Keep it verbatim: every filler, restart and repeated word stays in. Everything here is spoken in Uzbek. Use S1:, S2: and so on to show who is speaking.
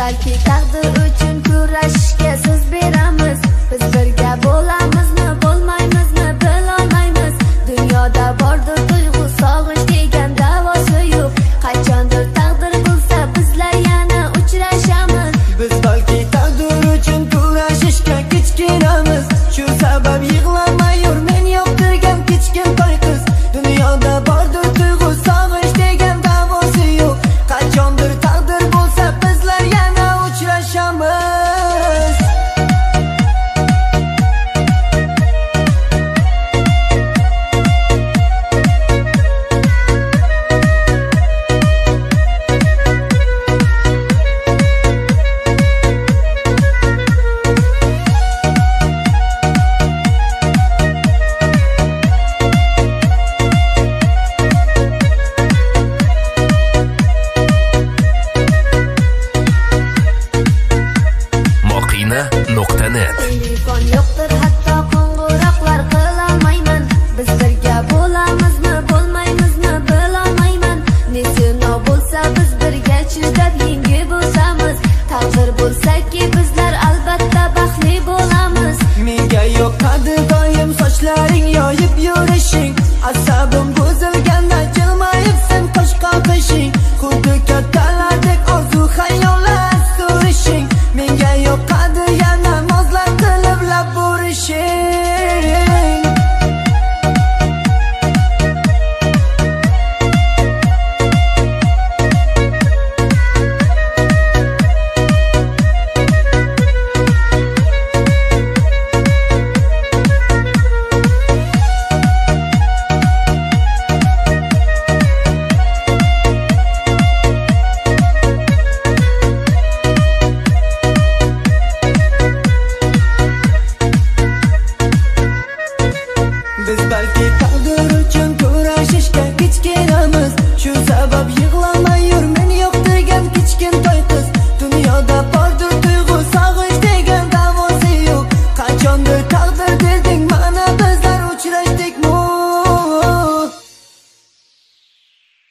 S1: balki taqdir uchun kurashishga so'z beramiz. Biz birga bo'lamizmi, bo'lmaymizmi bilolmaymiz. Dunyoda bordir tuyg'u, sog'ish degan davosi yo'q. Qachondir taqdir bo'lsa bizlar yana uchrashamiz.
S2: Biz balki taqdir uchun kurashishga kechikamiz. Shu sabab yig'lamay yur, men yoqtirgan kichkintoy qiz. Dunyoda bordir tuyg'u, sog'ish degan davosi yo'q. Qachondir taqdir bo'lsa bizlar yana uchrashamiz.
S1: Telefon yo'qdir, hatto qo'ng'iroqlar qilolmayman. Biz birga bo'lamizmi, bo'lmaymizmi bilolmayman. Nesino bo'lsa biz birga chidab yengib o'samiz. Taqdir bo'lsaki bizlar albatta baxtli bo'lamiz.
S2: Menga yoqadi doim sochlaring yoyib yurishing. Asabim buzilganda jilmayib sen qo'sh qalqishing. Xuddi kattalardek orzu xayollar surishing. Menga yoqadi yana nozlar qilib lab urishing. Biz balki taqdir uchun kurashishga kechikamiz. Shu sabab yig'lamay yur, men yo'q degan kichkintoy qiz. Dunyoda